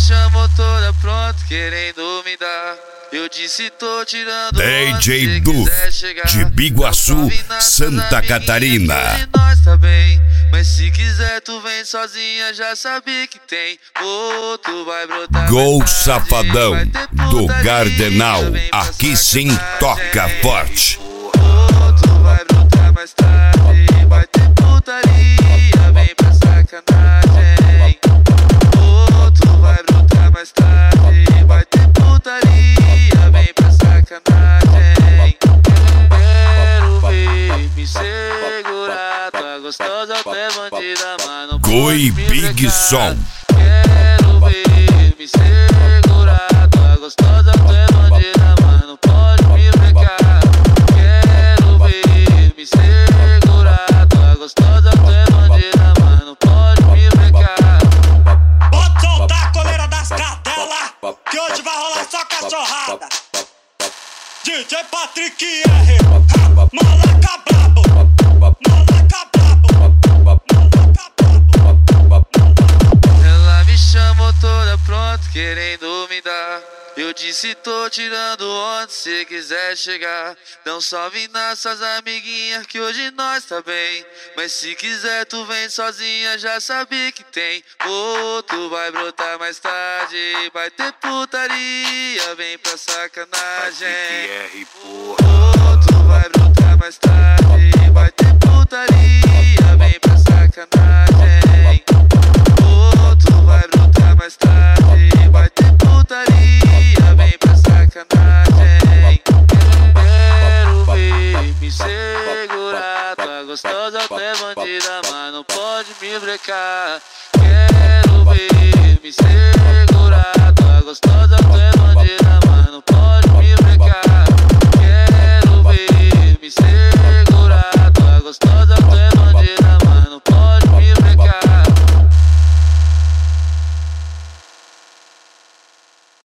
chamou toda pronta, querendo me dar. Eu disse tô tirando DJ Duf, de Biguaçu, Santa Catarina. Nós tá bem, mas se quiser tu vem sozinha, já sabe que tem. Tu vai brotar. Gol Safadão, do Gardenal, aqui sim toca forte. Tu vai brotar mais tarde, vai ter putaria, vem pra sacanagem. Tu vai brotar mais tarde, vai ter putaria, vem pra sacanagem. Quero ver me segurar, tá gostosa até bandida, mas não Goi Big Som. Quero ver me segurar, tá gostosa até bandida, mas não pode me brecar. Quero ver me segurar, tá gostosa até bandida, mas não pode me brecar. Pode soltar a coleira das cadelas, que hoje vai rolar só cachorrada. DJ Patrick R, moleca brabo, moleca brabo, moleca brabo. Ela me chamou toda pronta, querendo me dar. Eu disse tô tirando onda, se quiser chegar. Não só vim nossas amiguinhas, que hoje nós tá bem. Mas se quiser tu vem sozinha, já sabe que tem. Tu vai brotar mais tarde, vai ter putaria, vem pra sacanagem. Tu vai brotar mais tarde, vai ter putaria, vem pra sacanagem. Tu vai brotar mais tarde, vai ter putaria, vem pra sacanagem. Quero ver me segurar, tá gostosa até bandida, mas não pode me brecar. Quero ver me segurar, tá gostosa até bandida, mas não pode me brecar. Quero ver me segurar, tá gostosa